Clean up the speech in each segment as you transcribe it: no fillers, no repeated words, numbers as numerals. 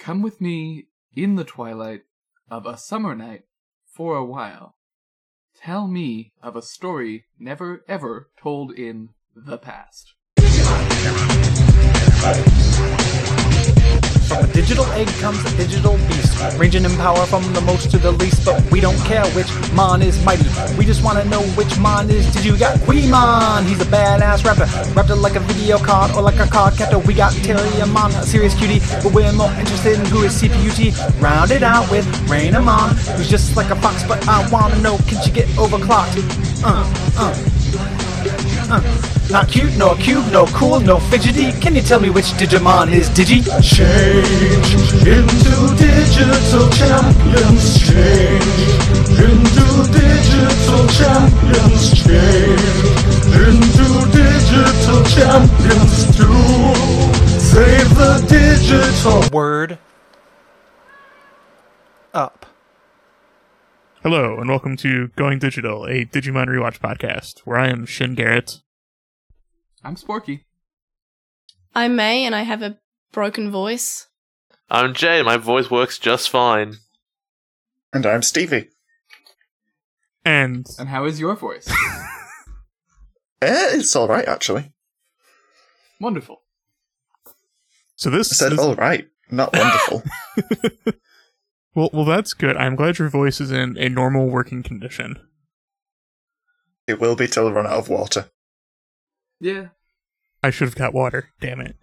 come with me in the twilight of a summer night for a while. Tell me of a story never ever told in the past. From a digital egg comes a digital beast, ranging in power from the most to the least, but we don't care which Mon is mighty. We just want to know which Mon is. Did you got Queemon? He's a badass raptor like a video card or like a card captor. We got Terriermon, a serious cutie, but we're more interested in who is CPUT. Round it out with Rainamon, who's just like a fox, but I want to know, can she get overclocked? Not cute, nor cube, no cool, no fidgety. Can you tell me which Digimon is Digi? Change into digital champions. Change into digital champions. Change into digital champions to save the digital Word up. Hello, and welcome to Going Digital, a Digimon Rewatch podcast, where I am Shin Garrett. I'm Sporky. I'm May, and I have a broken voice. I'm Jay, my voice works just fine. And I'm Stevie. And how is your voice? It's alright, actually. Wonderful. So I said alright, not wonderful. Well, that's good. I'm glad your voice is in a normal working condition. It will be till I run out of water. Yeah. I should have got water. Damn it.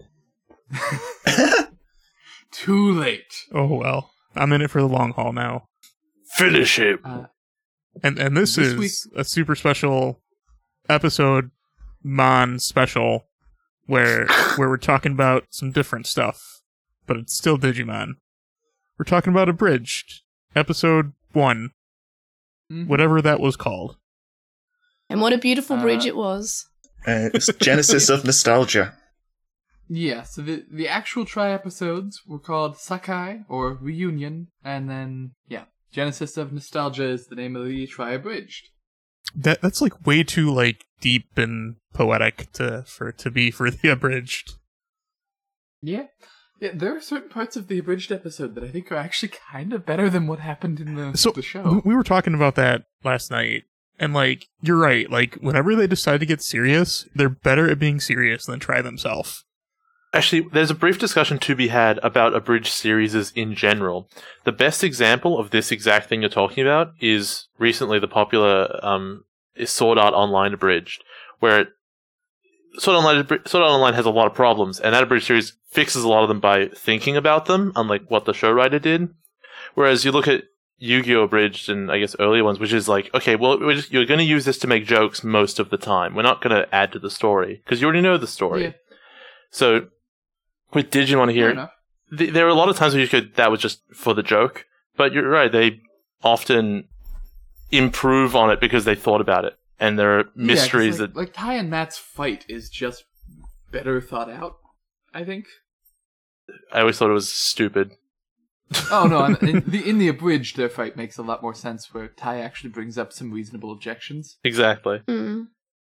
Too late. Oh well. I'm in it for the long haul now. Finish him! And this is week... a super special episode, Mon special, where we're talking about some different stuff, but it's still Digimon. We're talking about Abridged, episode 1, whatever that was called. And what a beautiful bridge it was. It's Genesis of Nostalgia. Yeah, so the actual tri-episodes were called Sakai, or Reunion, and then, Genesis of Nostalgia is the name of the tri-abridged. That's like way too deep and poetic to be for the Abridged. Yeah. Yeah, there are certain parts of the abridged episode that I think are actually kind of better than what happened in the show. We were talking about that last night, and you're right, whenever they decide to get serious, they're better at being serious than try themselves. Actually, there's a brief discussion to be had about abridged series in general. The best example of this exact thing you're talking about is recently the popular Sword Art Online abridged, where Sword Art Online has a lot of problems, and that abridged series fixes a lot of them by thinking about them, unlike what the show writer did. Whereas you look at Yu-Gi-Oh! Abridged and I guess earlier ones, which is okay, well, you're going to use this to make jokes most of the time. We're not going to add to the story, because you already know the story. Yeah. So, with Digimon here, there are a lot of times where you could, that was just for the joke, but you're right, they often improve on it because they thought about it. And there are mysteries that... Tai and Matt's fight is just better thought out, I think. I always thought it was stupid. Oh, no, in the abridged, their fight makes a lot more sense, where Tai actually brings up some reasonable objections. Exactly. Mm.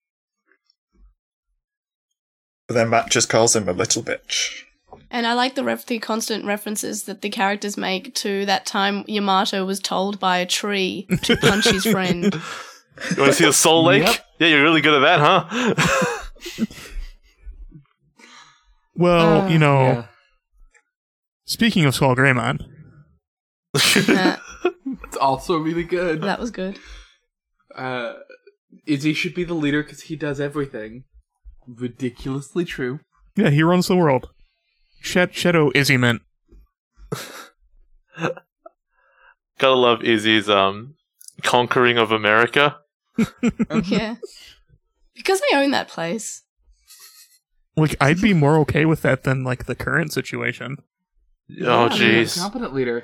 But then Matt just calls him a little bitch. And I like the constant references that the characters make to that time Yamato was told by a tree to punch his friend. You want to see a Soul Lake? Yep. Yeah, you're really good at that, huh? Well, speaking of Skull Greymon. It's also really good. That was good. Izzy should be the leader because he does everything. Ridiculously true. Yeah, he runs the world. Shadow Izzy meant. Gotta love Izzy's conquering of America. Yeah. Because I own that place. I'd be more okay with that than the current situation. Oh jeez. Competent leader.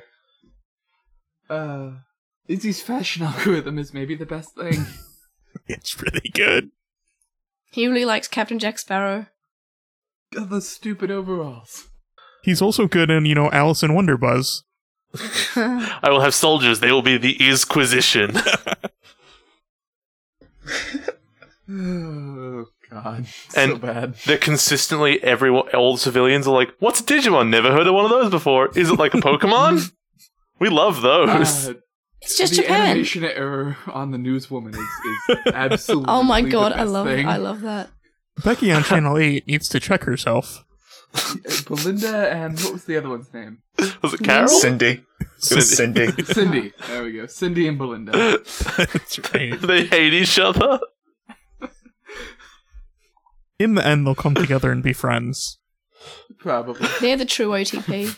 Izzy's fashion algorithm is maybe the best thing. It's really good. He really likes Captain Jack Sparrow. The stupid overalls. He's also good in, Alice in Wonderbuzz. I will have soldiers. They will be the Izquisition. Oh, God, And- so bad. They're consistently all the civilians are like, "What's a Digimon? Never heard of one of those before. Is it like a Pokemon?" We love those. It's just the Japan. animation error on the newswoman is absolutely. Oh my the god, best I love thing. I love that. Becky on Channel 8 needs to check herself. Belinda and what was the other one's name? Was it Carol? Cindy. It was Cindy. Cindy. There we go. Cindy and Belinda. That's right. They hate each other. In the end, they'll come together and be friends. Probably. They're the true OTP.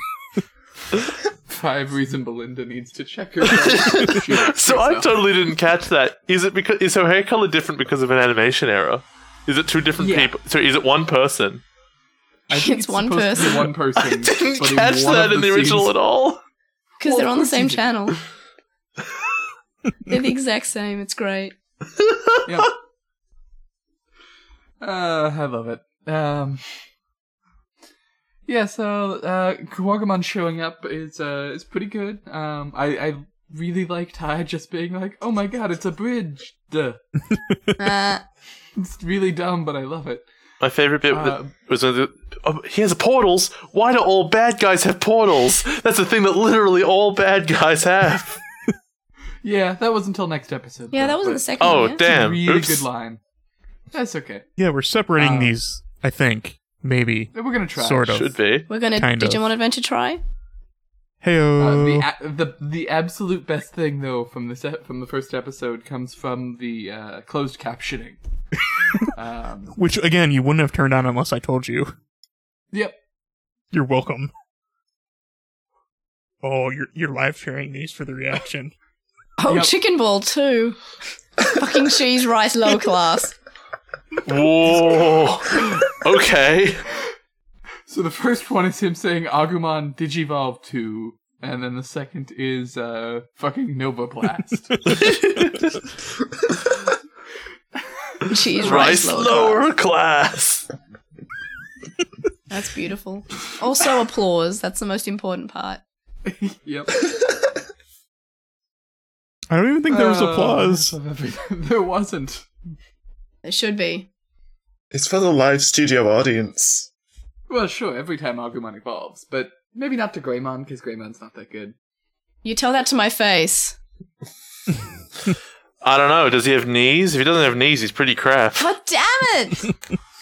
5 reason Belinda needs to check herself. She likes So I herself. totally didn't catch that. Is her hair color different because of an animation error? Is it two different Yeah. people? So is it one person? I think It's one supposed to be person. one person. I didn't but catch one that of in the original scenes- at all. Because Well, they're of on the course same you did. channel. They're the exact same. It's great. Yep. I love it. Yeah, so Kuwagamon showing up is pretty good. I really liked Ty just being like, "Oh my god, it's a bridge." Duh. It's really dumb, but I love it. My favorite bit was when he has portals. Why do all bad guys have portals? That's a thing that literally all bad guys have. Yeah, that was until next episode. Yeah, though, that wasn't but the second Oh, one. Yeah? damn. Really Oops. good line. That's okay. Yeah, we're separating Um, these, I think. Maybe. We're gonna try. Sort of. Should be. We're gonna Kind of. Digimon Adventure try. Heyo. The absolute best thing though from the first episode comes from the closed captioning. Which, again, you wouldn't have turned on unless I told you. Yep. You're welcome. Oh, you're live sharing these for the reaction. Oh, Yep. Chicken Ball too. Fucking cheese rice low class. Whoa. Okay. So the first one is him saying Agumon Digivolve 2, and then the second is fucking Nova Blast. Cheese Rice rice low lower class. class. That's beautiful. Also applause. That's the most important part. Yep. I don't even think there was applause. There wasn't. It should be. It's for the live studio audience. Well, sure, every time Agumon evolves, but maybe not to Greymon, because Greymon's not that good. You tell that to my face. I don't know. Does he have knees? If he doesn't have knees, he's pretty crap. God damn it!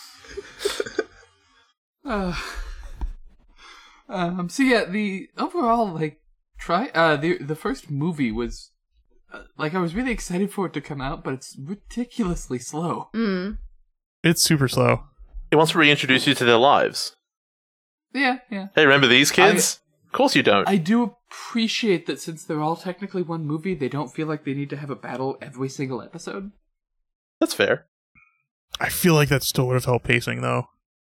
So yeah, the overall, the first movie was, I was really excited for it to come out, but it's ridiculously slow. Mm. It's super slow. He wants to reintroduce you to their lives. Yeah. Hey, remember these kids? Of course you don't. I do appreciate that since they're all technically one movie, they don't feel like they need to have a battle every single episode. That's fair. I feel like that still would have helped pacing, though.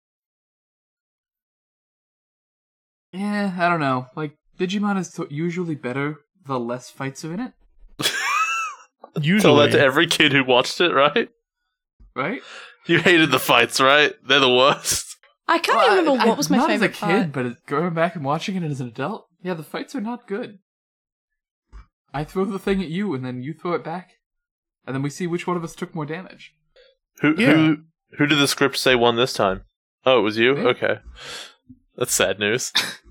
Yeah, I don't know. Digimon is usually better the less fights are in it, Tell Usually. that to every kid who watched it, right? right? You hated the fights, right? They're the worst. I can't remember what was my not favorite as a kid, part. but going back and watching it as an adult, yeah, the fights are not good. I throw the thing at you, and then you throw it back, and then we see which one of us took more damage. Who did the script say won this time? Oh, it was you? Me. Okay. That's sad news.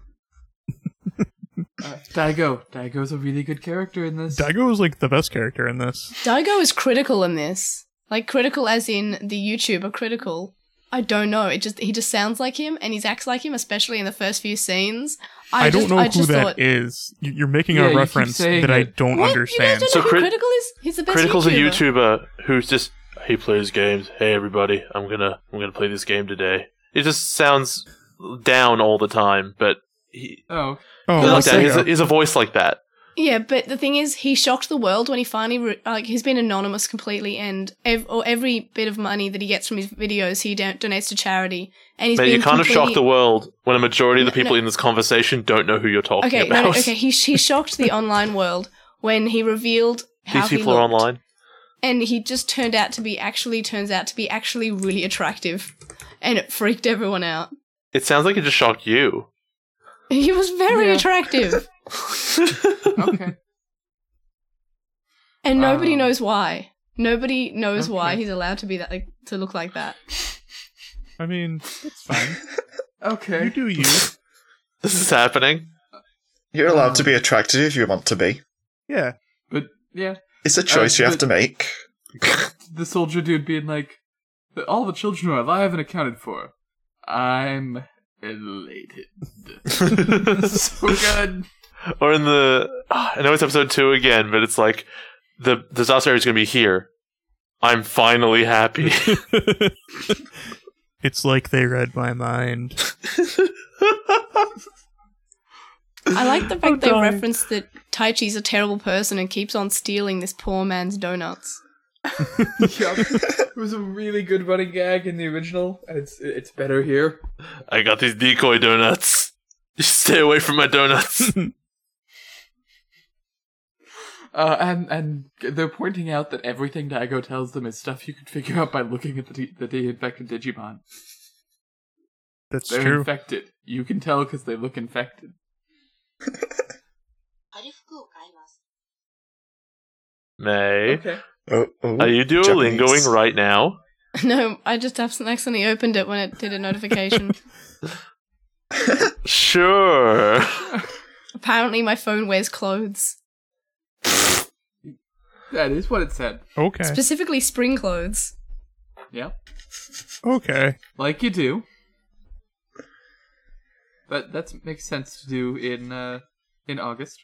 Daigo's a really good character in this. Daigo is like the best character in this. Daigo is critical in this. Like critical as in the YouTuber critical. I don't know. He just sounds like him and he acts like him, especially in the first few scenes. I don't know who just that thought, is. You're making Yeah, a you keep reference saying that I it. don't What? understand. You guys So don't know who Crit- Critical is? He's the best Critical's a YouTuber. YouTuber who's just he plays games. Hey everybody, I'm gonna play this game today. It just sounds down all the time, but he Oh, Oh, like like that. Sega. He's a voice like that. Yeah, but the thing is, he shocked the world when he finally he's been anonymous completely, and every bit of money that he gets from his videos, he donates to charity. And he's Man, been you kind of completely- shock the world when a majority of the people No. in this conversation don't know who you're talking Okay, about. no, okay. He shocked the online world when he revealed how These he people are looked. online. And he just turns out to be actually really attractive, and it freaked everyone out. It sounds like it just shocked you. He was very Yeah. attractive, okay. and nobody knows why. Nobody knows why Okay. he's allowed to be that, like, to look like that. I mean, it's fine. Okay. You do you. This is happening. You're allowed to be attracted if you want to be. Yeah. But yeah, It's a choice you have but- to make. the soldier dude being like, all the children are alive and accounted for. I'm elated. So good. Or in the, I know it's episode 2 again, but it's like the disaster area is going to be here. I'm finally happy. It's like they read my mind. I like the I'm fact they dying. referenced that Taichi's a terrible person and keeps on stealing this poor man's donuts. Yup. It was a really good running gag in the original, and it's better here. I got these decoy donuts. Just stay away from my donuts. And they're pointing out that everything Daigo tells them is stuff you could figure out by looking at the infected Digimon. That's They're true. infected. You can tell because they look infected. May, Okay. Oh, are you Duolingoing Japanese. right now? No, I just accidentally opened it when it did a notification. Sure. Apparently my phone wears clothes. That is what it said. Okay. Specifically spring clothes. Yep. Okay. Like you do. That makes sense to do in August.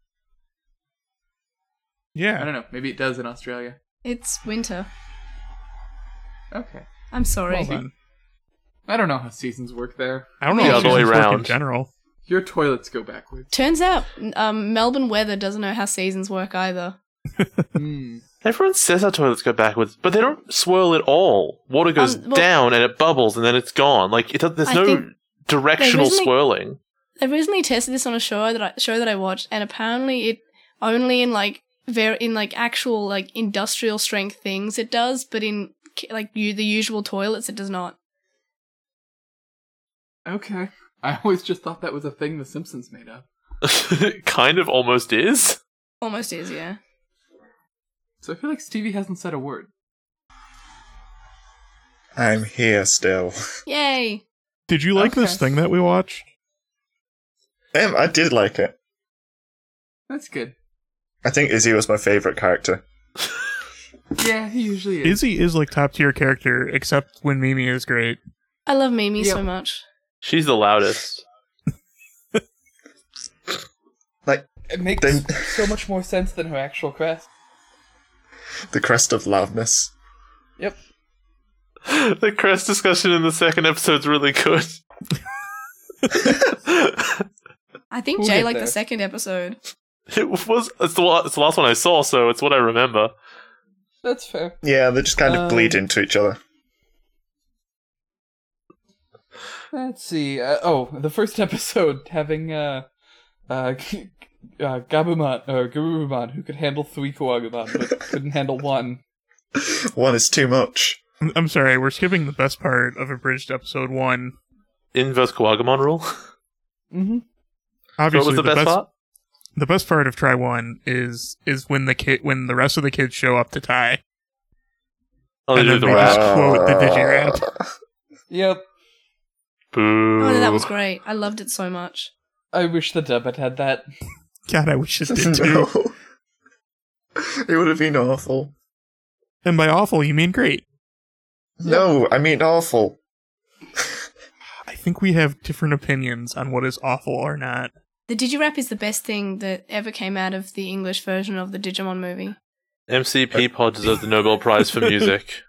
I Yeah. don't know. Maybe it does in Australia. It's winter. Okay. I'm sorry. Well then. I don't know how seasons work there. I don't know The how other way seasons work in round. general. Your toilets go backwards. Turns out Melbourne weather doesn't know how seasons work either. Hmm. Everyone says our toilets go backwards, but they don't swirl at all. Water goes Well, down and it bubbles and then it's gone. Like there's I no think directional they recently- swirling. They recently tested this on a show that I watched, and apparently it only in like actual like industrial strength things it does, but in like the usual toilets it does not. Okay. I always just thought that was a thing The Simpsons made up. It kind of almost is. Almost is, yeah. So I feel like Stevie hasn't said a word. I'm here still. Yay! Did you like this Okay. thing that we watched? I did like it. That's good. I think Izzy was my favourite character. Yeah, he usually is. Izzy is like top tier character, except when Mimi is great. I love Mimi Yep. so much. She's the loudest. It makes Then- so much more sense than her actual crest. The crest of loudness. Yep. The crest discussion in the second episode's really good. I think We'll Jay get liked there. the second episode. It's the last one I saw, so it's what I remember. That's fair. Yeah, they just kind of bleed Um, into each other. Let's see. The first episode having Gabumon or Garurumon who could handle 3 Kawagumon but couldn't handle 1. One is too much. I'm sorry, we're skipping the best part of Abridged Episode 1. Inverse Kawagamon rule. Mm-hmm. What Obviously, was the best part? The best part of Try 1 is when the rest of the kids show up to tie. Oh, they And do then the they rap. just quote the Digirap. Yep. Boo. Oh, that was great. I loved it so much. I wish the dub had that. God, I wish it did too. No. It would have been awful. And by awful, you mean great. No, I mean awful. I think we have different opinions on what is awful or not. The Digirap is the best thing that ever came out of the English version of the Digimon movie. MCP Pod deserves the Nobel Prize for music.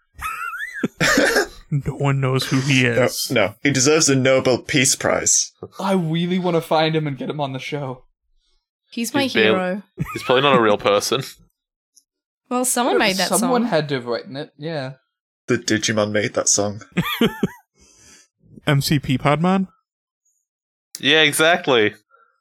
No one knows who he No, is. no, he deserves a Nobel Peace Prize. I really want to find him and get him on the show. He's my He's barely- hero. He's probably not a real person. Well, someone made that Someone song. had to have written it, yeah. The Digimon made that song. MCP Podmon? Yeah, exactly.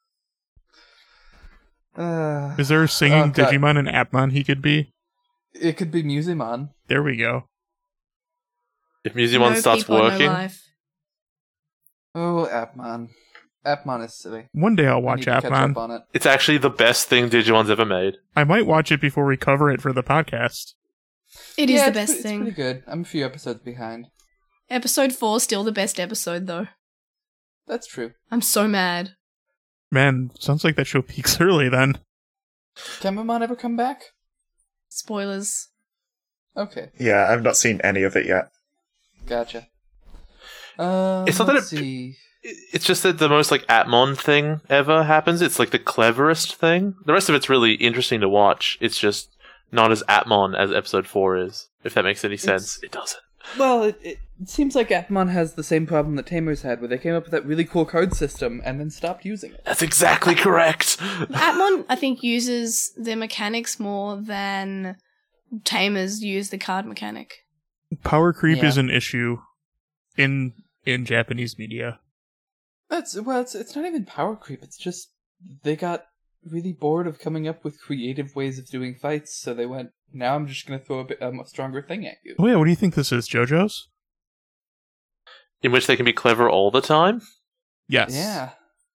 Is there a singing Oh, God. Digimon and Appmon he could be? It could be Musimon. There we go. If Musimon No starts people, no working, life. Oh, Appmon. Appmon is silly. One day I'll I watch need to catch Appmon. up on it. it's actually the best thing Digimon's ever made. I might watch it before we cover it for the podcast. It is Yeah, the it's best It's thing. pretty good. I'm a few episodes behind. Episode 4 still the best episode though. That's true. I'm so mad. Man, sounds like that show peaks early then. Can Mammon ever come back? Spoilers. Okay, Yeah, I've not seen any of it yet. gotcha. It's not that let's it- see. It's just that the most like Atmon thing ever happens. It's like the cleverest thing. The rest of it's really interesting to watch. It's just not as Atmon as episode 4 is. If that makes any sense, it doesn't. Well, it seems like Atmon has the same problem that Tamers had, where they came up with that really cool card system and then stopped using it. That's exactly correct. Atmon, I think, uses the mechanics more than Tamers use the card mechanic. Power creep Yeah. is an issue in Japanese media. It's not even power creep. It's just they got really bored of coming up with creative ways of doing fights, so they went, now I'm just going to throw a stronger thing at you. Oh yeah, what do you think this is, JoJo's? In which they can be clever all the time. Yes. Yeah.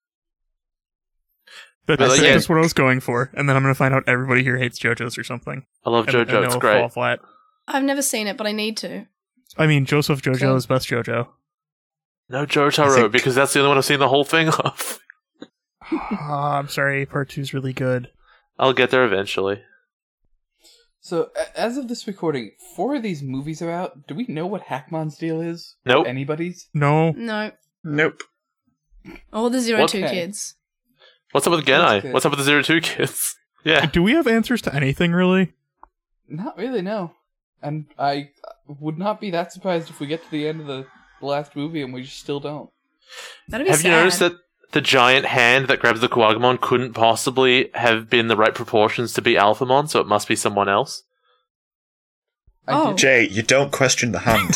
But That's again- what I was going for, and then I'm going to find out everybody here hates JoJo's or something. I love And JoJo. It's they'll great. fall flat. I've never seen it, but I need to. I mean, Joseph JoJo Same. is best JoJo. No I Jotaro, think- because that's the only one I've seen the whole thing of. I'm sorry, part 2 is really good. I'll get there eventually. So, as of this recording, 4 of these movies are out. Do we know what Hackmon's deal is? Nope. Anybody's? No, No. Nope. All the Zero What? Two Okay. kids. What's up with That's Genai? good. What's up with the 02 kids? Yeah. do we have answers to anything really? Not really, no. And I would not be that surprised if we get to the end of the last movie and we just still don't. That'd be Have sad. you noticed that the giant hand that grabs the Kuwagamon couldn't possibly have been the right proportions to be Alphamon, so it must be someone else? Oh. did- Jay, you don't question the hand.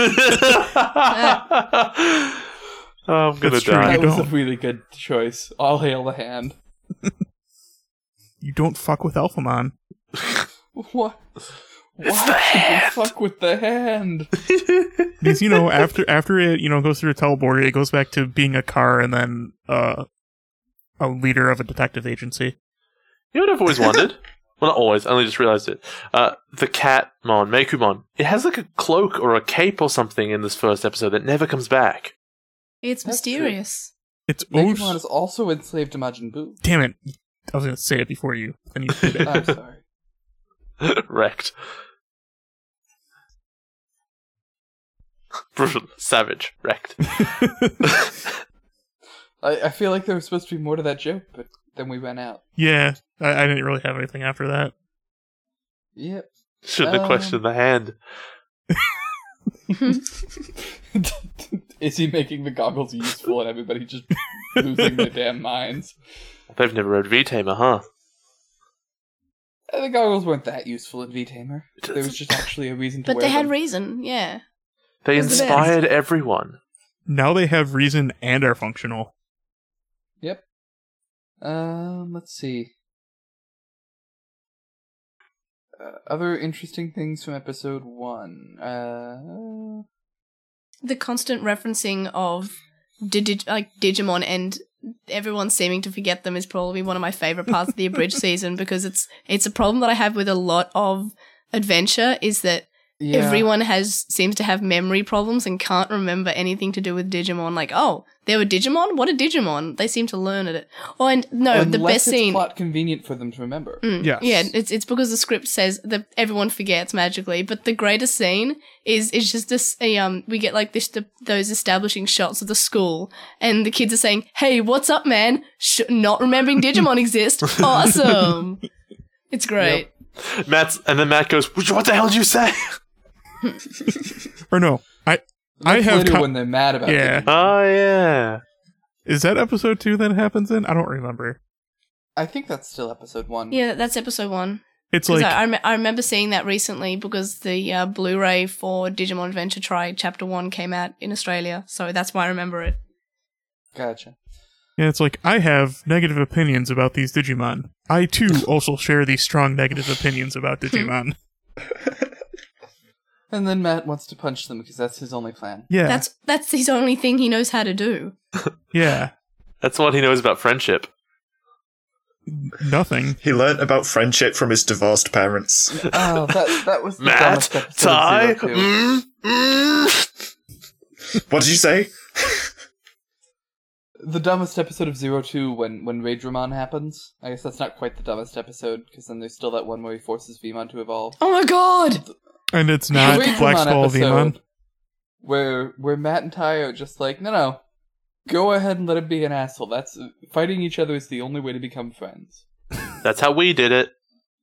Oh, I'm gonna That's true. die. That You was a don't. really good choice. All hail the hand. You don't fuck with Alphamon. What? It's Why the should hand. we fuck with the hand? Because, after it, goes through a teleporter, it goes back to being a car and then a leader of a detective agency. You know what I've always wondered? Well, not always. I only just realized it. The Catmon, Meikumon. It has like a cloak or a cape or something in this first episode that never comes back. It's That's true. mysterious. It's Megumon is also enslaved to Majin Buu. Damn it. I was going to say it before you. Then you did it. I'm sorry. Wrecked. Brutal. Savage. Wrecked. I feel like there was supposed to be more to that joke, but then we ran out. Yeah, I didn't really have anything after that. Yep. Shouldn't have questioned the hand. Is he making the goggles useful and everybody just losing their damn minds? They've never read V-Tamer, huh? The goggles weren't that useful in V-Tamer. There was just actually a reason to But wear they had them. reason, yeah. They It was the inspired everyone. Now they have reason and are functional. Yep. Let's see. Other interesting things from episode 1. The constant referencing of Digimon and everyone seeming to forget them is probably one of my favorite parts of the abridged season, because it's a problem that I have with a lot of adventure, is that Yeah. everyone seems to have memory problems and can't remember anything to do with Digimon. Like, oh, there were Digimon? What are Digimon? They seem to learn at it. Oh, and no, the Unless best it's scene. plot convenient for them to remember. Yes. Yeah, it's because the script says that everyone forgets magically. But the greatest scene is just this. We get like those establishing shots of the school, and the kids are saying, "Hey, what's up, man? Not remembering Digimon exist. Awesome! It's great." And then Matt goes, "What the hell did you say?" Or no, I That's have later co- when they're mad about Yeah. it. Oh, yeah. Is that episode 2 that happens in? I don't remember. I think that's still episode 1. Yeah, that's episode 1. It's 'Cause like I remember seeing that recently because the Blu-ray for Digimon Adventure Tri Chapter 1 came out in Australia, so that's why I remember it. Gotcha. it's like I have negative opinions about these Digimon. I too also share these strong negative opinions about Digimon. And then Matt wants to punch them because that's his only plan. Yeah. That's his only thing he knows how to do. Yeah. That's what he knows about friendship. Nothing. He learnt about friendship from his divorced parents. Oh, that was the Matt, dumbest episode Ty, of Zero Two. What did you say? The dumbest episode of Zero Two when Raidramon happens. I guess that's not quite the dumbest episode, because then there's still that one where he forces Veemon to evolve. Oh my god! And it's not The Raidramon Black Skull episode, Veemon. Where Matt and Ty are just like, no, go ahead and let him be an asshole. That's fighting each other is the only way to become friends. That's how we did it.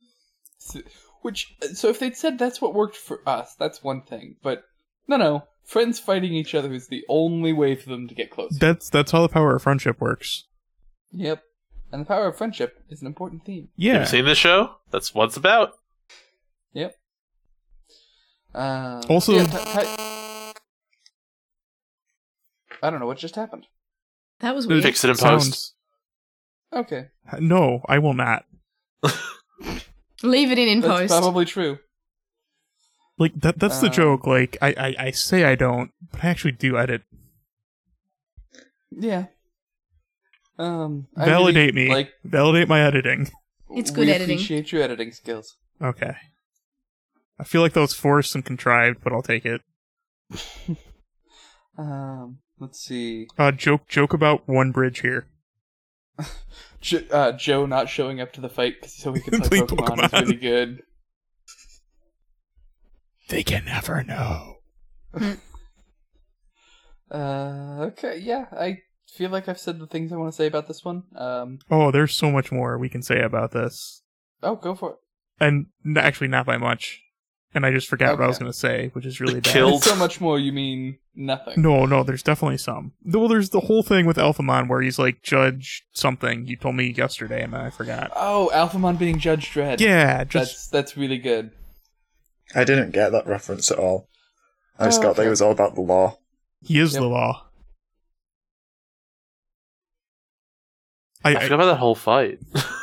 So if they'd said that's what worked for us, that's one thing. But no, friends fighting each other is the only way for them to get closer. That's how the power of friendship works. Yep. And the power of friendship is an important theme. Yeah. You seen this show? That's what it's about. Yep. Also- I don't know what just happened. That was weird. Fix it in post. Sounds- Okay. No, I will not. Leave it in That's post. probably true. Like that's the joke. Like I say I don't, but I actually do edit. Yeah. I Validate really, me. Like, Validate my editing. It's good we editing. appreciate your editing skills. Okay. I feel like that was forced and contrived, but I'll take it. Let's see. Joke about one bridge here. Joe not showing up to the fight so he can play Play Pokemon is Pokemon. really good. They can never know. Okay, yeah, I feel like I've said the things I want to say about this one. Oh, there's so much more we can say about this. Oh, go for it. And actually not by much. And I just forgot what I was Okay. going to say, which is really bad. Killed. So much more, you mean nothing. No, there's definitely some. Well, there's the whole thing with Alphamon where he's like, judge something. You told me yesterday and I forgot. Oh, Alphamon being Judge Dredd. Yeah, just... That's really good. I didn't get that reference at all. I just got that okay. it was all about the law. He is Yep. the law. I forgot about that whole fight.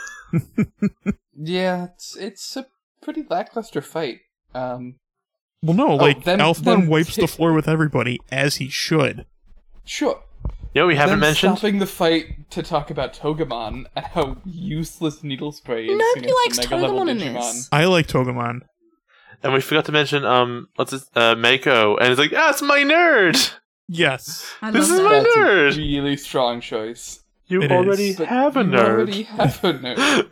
Yeah, it's a pretty lackluster fight. Well, no, like, them Alphamon wipes the kick- floor with everybody, as he should. Sure. You know what we haven't Them mentioned? stopping the fight to talk about Togemon and how useless Needle Spray is. Nobody against likes the Mega level Togemon in Digimon. this. I like Togemon. And we forgot to mention, Mako. And it's like, it's my nerd! Yes. I This love is that. my That's nerd! a really strong choice. You It already is. But have a you nerd. already have a nerd.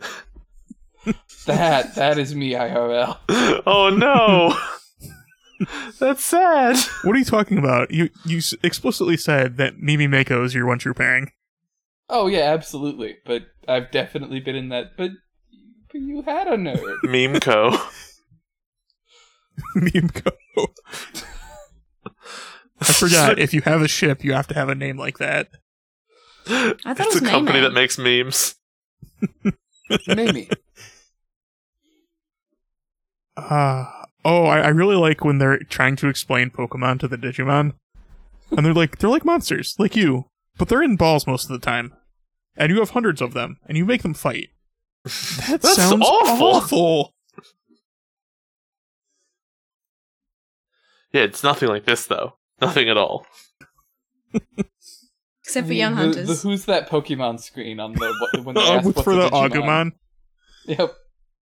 That is me IRL. Oh no! That's sad. What are you talking about? You explicitly said that Mimi Mako is your one true pairing. Oh yeah, absolutely. But I've definitely been in that. But you had a nerd. Memeko. Mimco. I forgot. If you have a ship, you have to have a name like that. I thought it It's was a company Mayman. that makes memes. Maybe. I really like when they're trying to explain Pokemon to the Digimon. And they're like monsters, like you. But they're in balls most of the time. And you have hundreds of them, and you make them fight. That That's sounds awful. Yeah, it's nothing like this though. Nothing at all. Except for Young The Hunters. who's that Pokemon screen on the when they ask what's For a the Digimon? Agumon.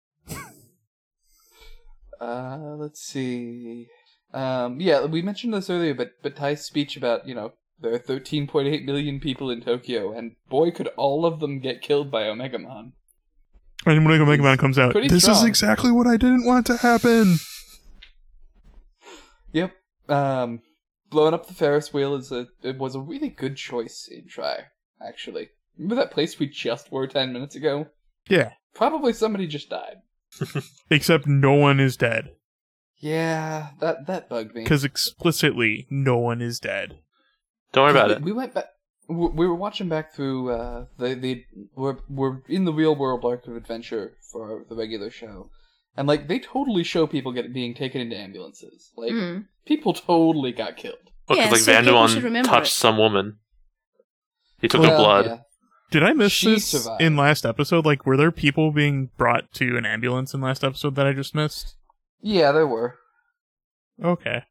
Yep. Let's see. Yeah, we mentioned this earlier, but Ty's speech about, there are 13.8 million people in Tokyo, and boy, could all of them get killed by Omegamon. And when Megamon comes out, Pretty this is strong. exactly what I didn't want to happen. Yep. Blowing up the Ferris wheel was a really good choice in Try, actually. Remember that place we just were 10 minutes ago? Yeah. Probably somebody just died. Except no one is dead. Yeah, that bugged me. Because explicitly, no one is dead. Don't worry about it. We went back. We were watching back through. We're in the real world arc of adventure for the regular show, and they totally show people being taken into ambulances. People totally got killed. Well, Yeah, because so people should Vandemon remember touched it. some woman. He took her Well, blood. yeah. Did I miss She this survived. in last episode? Were there people being brought to an ambulance in last episode that I just missed? Yeah, there were, Okay.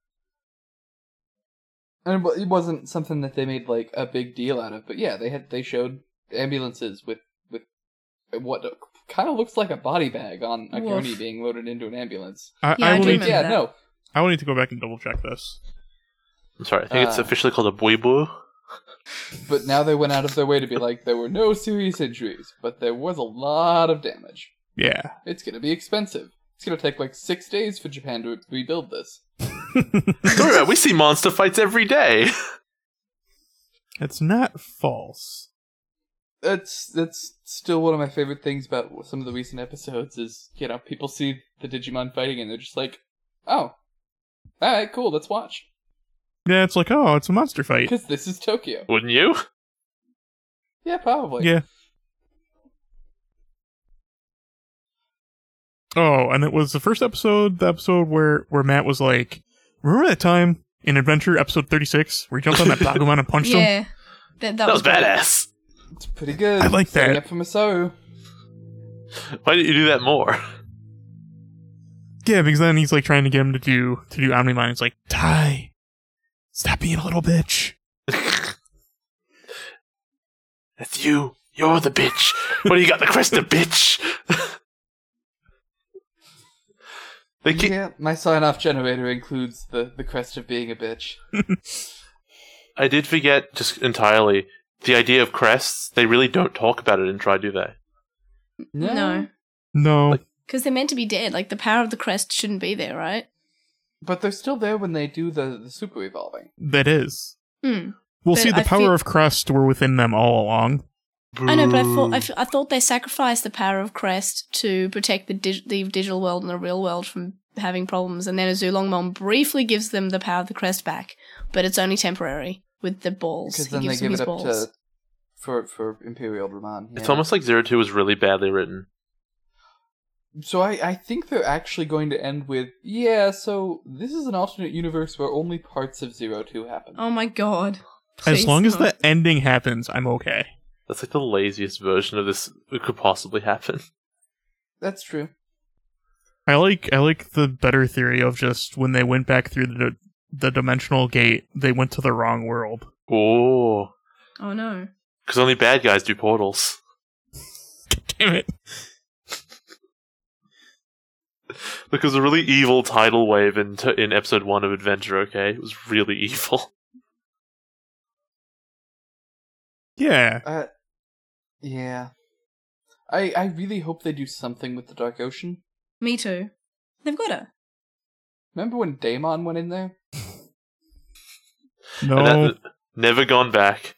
and it wasn't something that they made a big deal out of. But yeah, they showed ambulances with what kind of looks like a body bag on a Woof. gurney being loaded into an ambulance. Yeah, I I will do need remember to, Yeah, that. no. I will need to go back and double check this. I'm sorry, I think it's Uh, officially called a buibu. But now they went out of their way to be like, there were no serious injuries, but there was a lot of damage. Yeah. It's gonna be expensive. It's gonna take like 6 days for Japan to rebuild this. Don't worry about it, we see monster fights every day. It's not false. That's still one of my favorite things about some of the recent episodes is, people see the Digimon fighting and they're just like, oh, alright, cool, let's watch. Yeah, it's like, oh, it's a monster fight. Because this is Tokyo. Wouldn't you? Yeah, probably. Yeah. Oh, and it was the first episode, the episode where Matt was like, remember that time in Adventure episode 36 where he jumped on that Bagumon and punched him? Yeah. That was great. badass. It's pretty good. I like Setting that. up for Masaru. Why didn't you do that more? Yeah, because then he's like trying to get him to do Omnimon. It's like, Tai, stop being a little bitch. That's you. You're the bitch. What do you got, the crest of bitch? They keep, Yeah, my sign-off generator includes the crest of being a bitch. I did forget just entirely the idea of crests. They really don't talk about it in Try, do they? No. No. Because they're meant to be dead. Like, the power of the crest shouldn't be there, right? But they're still there when they do the super evolving. That is. Hmm. We'll But see the I power feel- of Crest were within them all along. I know, but I thought they sacrificed the power of Crest to protect the digital world and the real world from having problems, and then Azulongmon briefly gives them the power of the Crest back, but it's only temporary with the balls. Because He then they gives them give his it up balls. to for Imperial Dramon. It's yeah. almost like Zero 2 was really badly written. So I think they're actually going to end with, so this is an alternate universe where only parts of 02 happen. Oh my god. As Please long as no. the ending happens, I'm okay. That's like the laziest version of this that could possibly happen. That's true. I like the better theory of just when they went back through the dimensional gate, they went to the wrong world. Oh. Oh no. Because only bad guys do portals. Damn it. Look, it was a really evil tidal wave in episode 1 of Adventure, okay? It was really evil. Yeah. Yeah. I really hope they do something with the Dark Ocean. Me too. They've got to. Remember when Daemon went in there? No. And that, never gone back.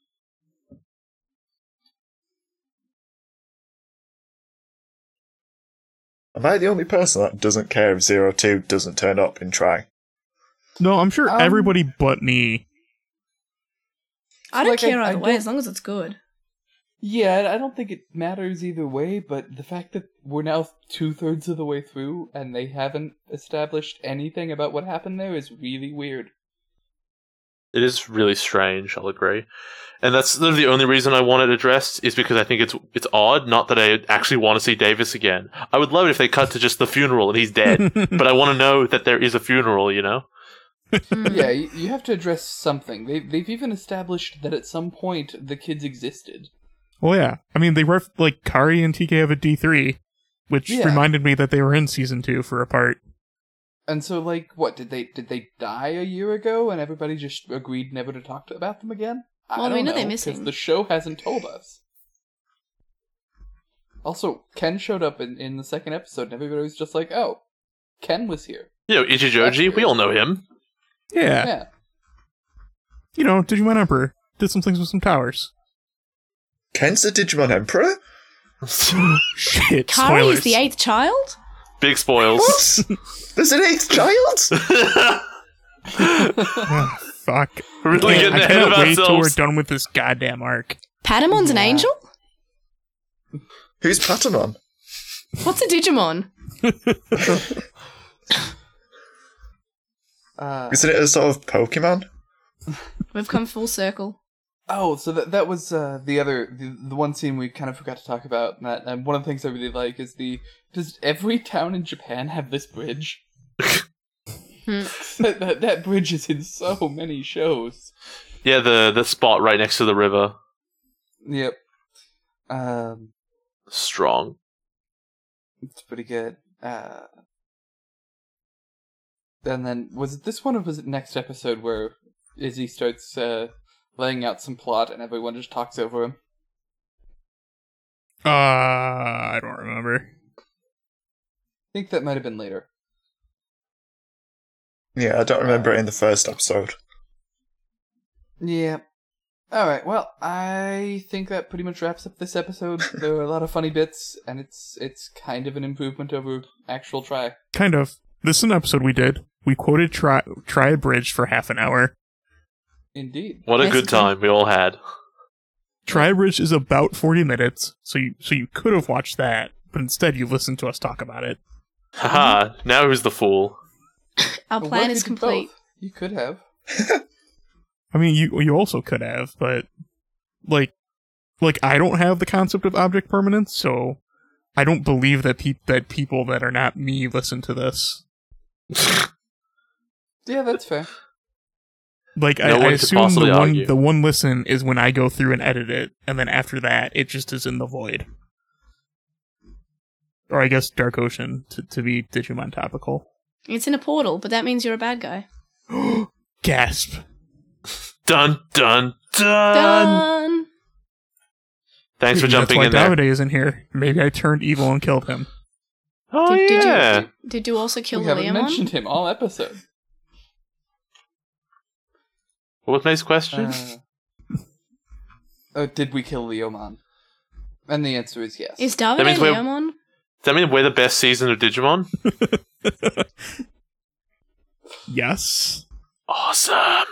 Am I the only person that doesn't care if 02 doesn't turn up in Try? No, I'm sure everybody but me. I don't Like, care I either way, don't- as long as it's good. Yeah, I don't think it matters either way, but the fact that we're now 2/3 of the way through and they haven't established anything about what happened there is really weird. It is really strange, I'll agree. And that's the only reason I want it addressed is because I think it's odd, not that I actually want to see Davis again. I would love it if they cut to just the funeral and he's dead, but I want to know that there is a funeral, you know? Yeah, you have to address something. They've even established that at some point the kids existed. Well, yeah. I mean, they were like Kari and TK have a D3, which Yeah. reminded me that they were in season 2 for a part. And so, like, what, did they die a year ago and everybody just agreed never to talk about them again? Well, I we don't know know, they're 'cause missing. the show hasn't told us. Also, Ken showed up in the second episode and everybody was just like, oh, Ken was here. You know, Ichijoji, we all know him. Yeah. Yeah. You know, Digimon Emperor did some things with some towers. Ken's the Digimon Emperor? Shit, Kari spoilers. is the 8th child? Big spoils. What? There's an 8th child? Oh, fuck. Really getting I ahead of cannot wait till we're ourselves. done with this goddamn arc. Patamon's an Yeah. angel? Who's Patamon? What's a Digimon? Isn't it a sort of Pokemon? We've come full circle. Oh, so that was the one scene we kind of forgot to talk about, and one of the things I really like is does every town in Japan have this bridge? that bridge is in so many shows. Yeah, the spot right next to the river. Yep. strong. It's pretty good. And then, was it this one or was it next episode where Izzy starts laying out some plot and everyone just talks over him? I don't remember. I think that might have been later. Yeah, I don't remember it in the first episode. Yeah. Alright, well, I think that pretty much wraps up this episode. There were a lot of funny bits, and it's kind of an improvement over actual Try. Kind of. This is an episode we did. We quoted Try Abridged for half an hour. Indeed. What a Nice good to- time we all had. Try Abridged is about 40 minutes, so you could have watched that, but instead you listened to us talk about it. Haha, now who's the fool? Our But plan what is if you did complete. both? You could have. I mean, you also could have, but like I don't have the concept of object permanence, so I don't believe that people that are not me listen to this. Yeah, that's fair. Like No I one could assume possibly argue. the one listen is when I go through and edit it, and then after that, it just is in the void. Or I guess Dark Ocean to be Digimon topical. It's in a portal, but that means you're a bad guy. Gasp! Dun dun dun! Done. Thanks for Maybe jumping that's in why there. Davide isn't here. Maybe I turned evil and killed him. Oh yeah. Did you also kill We the haven't Leomon? mentioned him all episode. What was May's question? Did we kill Leomon? And the answer is yes. Is Davide That means we're- Leomon? Does that mean we're the best season of Digimon? Yes. Awesome.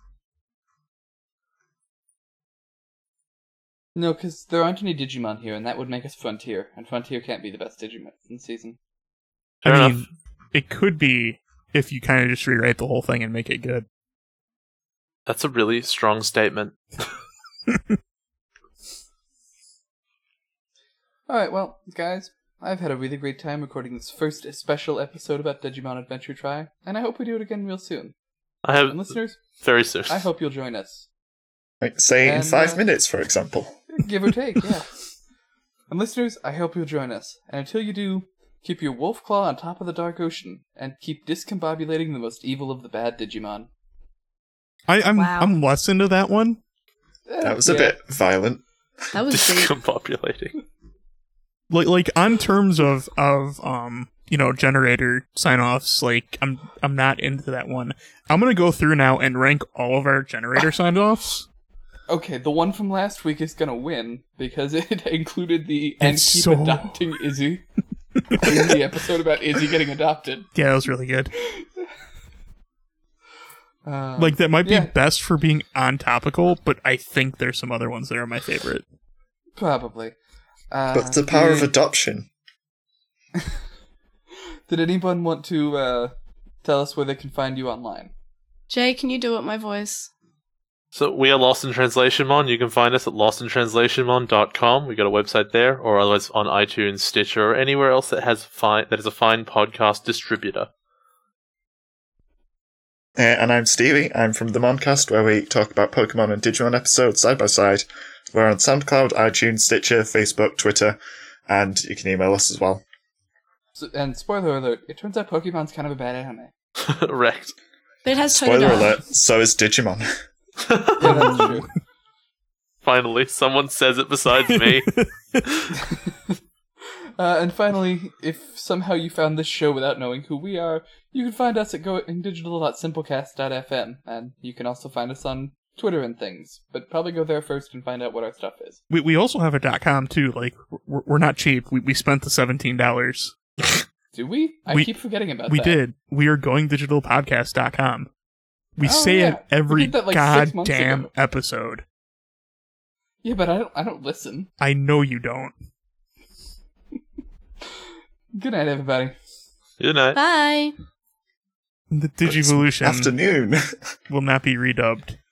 No, because there aren't any Digimon here, and that would make us Frontier, and Frontier can't be the best Digimon in season. Fair I enough. mean, it could be if you kind of just rewrite the whole thing and make it good. That's a really strong statement. Alright, well, guys, I've had a really great time recording this first special episode about Digimon Adventure Try, and I hope we do it again real soon. I have And listeners, very soon. I hope you'll join us. Like, say in And, 5 minutes, for example. Give or take, yeah. And listeners, I hope you'll join us. And until you do, keep your wolf claw on top of the Dark Ocean, and keep discombobulating the most evil of the bad Digimon. I'm Wow. I'm less into that one. That was a Yeah. bit violent. That was deep. Discombobulating. Like on terms of generator sign-offs, like I'm not into that one. I'm gonna go through now and rank all of our generator sign-offs. Okay, the one from last week is gonna win, because it included the and It's keep so- adopting Izzy. In the episode about Izzy getting adopted. Yeah, that was really good. Um, Like that might be yeah. best for being on topical, but I think there's some other ones that are my favorite. Probably. But the power of did- adoption. Did anyone want to tell us where they can find you online? Jay, can you do it, my voice? So we are Lost in Translation Mon. You can find us at lostintranslationmon.com. We got a website there, or otherwise on iTunes, Stitcher, or anywhere else that is a fine podcast distributor. And I'm Stevie. I'm from the Moncast, where we talk about Pokemon and Digimon episodes side by side. We're on SoundCloud, iTunes, Stitcher, Facebook, Twitter, and you can email us as well. So, and spoiler alert, it turns out Pokemon's kind of a bad anime. Wrecked. But it has Spoiler Totodile. alert, so is Digimon. Yeah, that's true. Finally, someone says it besides me. And finally, if somehow you found this show without knowing who we are, you can find us at goingdigital.simplecast.fm, and you can also find us on Twitter and things, but probably go there first and find out what our stuff is. We also have a .com too. Like we're not cheap. We spent the $17. Do we? I We- keep forgetting about We that. did. We are goingdigitalpodcast.com. We Oh, say yeah. it every We did that, like, 6 months goddamn ago. episode. Yeah, but I don't listen. I know you don't. Good night, everybody. Good night. Bye. The Digivolution Afternoon. will not be redubbed.